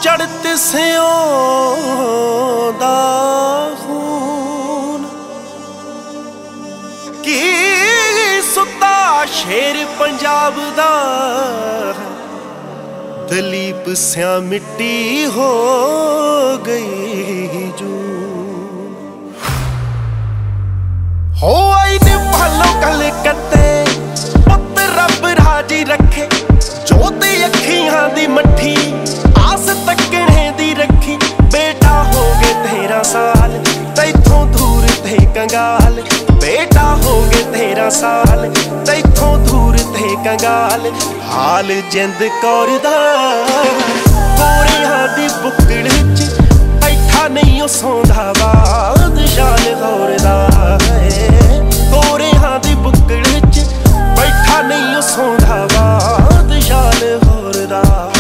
चढ़त सियों दा खून की सुता शेर पंजाब दा दलीप स्या मिट्टी हो गई जून हो आई ने भालो गल कते पुत रब राजी रखे जोत अखियां दी मट्ठी आस तकने दी रखी बेटा हो गए 13 साल तैथों दूर थे कंगाल बेटा हो गए 13 साल तैथों दूर थे कंगाल हाल जिंद कौर दा गोरियां दी बुक्कड़ च बैठा नहीं ओ सौंदा बादशाह गौर दा गोरियां दी बुक्कड़ च बैठा नहीं ओ सौंदा बादशाह गौर दा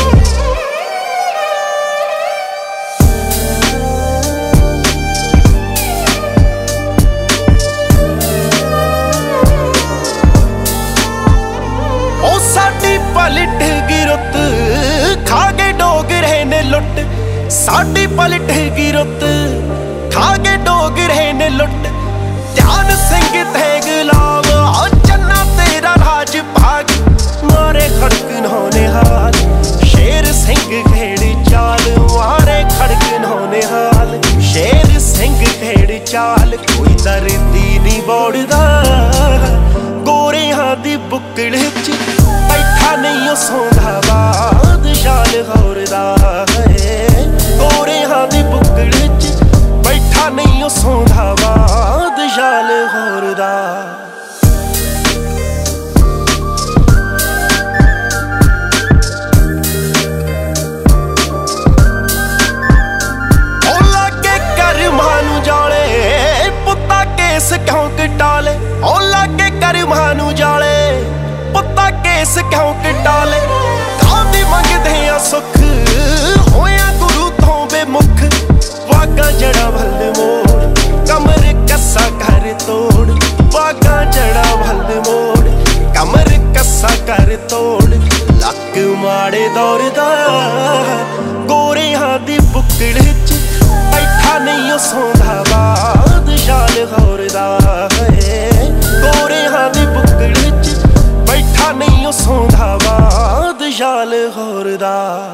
पलट गिरुत खा गए डोगरे ने लुट साडी पलट गिरुत खा गए डोगरे ने लुट ध्यान सिंह ते गुलाम चन्ना तेरा राज भाग मारे खड़क नौने हाल शेर सिंह खेड़ चाल मारे खड़क नौने हाल शेर सिंह खेड़ चाल कोई दर्दी नहीं बोड़दा गोरियां दी बुक्कड़ च बैठा नहीं ओ सौंदा बादशाह गौर दा गोरियां दी बुक्कड़ च बैठा नहीं ओ सौंदा बादशाह गौर दा ओ लागे कर मानू जाले पुत्ता केस क्यों कटाले ओ लागे कर मानू जाले पुत्ता केस क्यों कटाले कांदी मंगदे आ सुख होया गुरु तो बेमुख वागा जड़ा भल मोड़ कमर कस्सा कर तोड़ वागा जड़ा भल मोड़ कमर कस्सा कर तोड़ लक माड़े दौर दा गोरियां दी बुक्कड़ च बैठा नहीं ओ सौंदा बादशाह गौर दा गोरियां दी बुक्कड़ च बैठा नहीं ओ सौंदा बादशाह गौर दा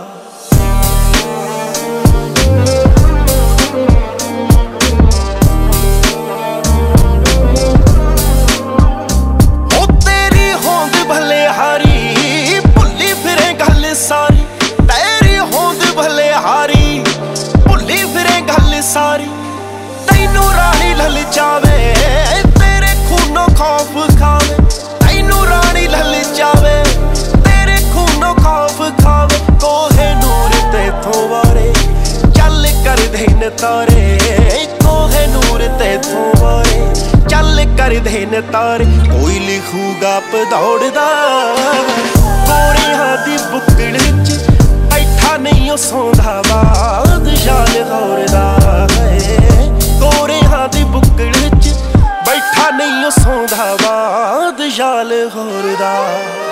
ओ तेरी होंद भले हारी भुल्ली फिरे गल सारी तेरी होंद भले हारी भुल्ली फिरे गल सारी तैनू रानी ललचावे तेरे खूनों खौफ खावे तैनू रानी ललचावे तेरे खूनों खौफ खावे कोहे नूर तेथों वारे चल कर देन तारे कोहे नूर तेथों वारे चल कर देन तारे कोई लिखूगा पदौड़दा गोरियां दी बुक्कड़ च बैठा नहीं ओ सौंदा बादशाह गौर दा गोरियां दी बुक्कड़ च बैठा नहीं ओ सौंदा बादशाह गौर दा।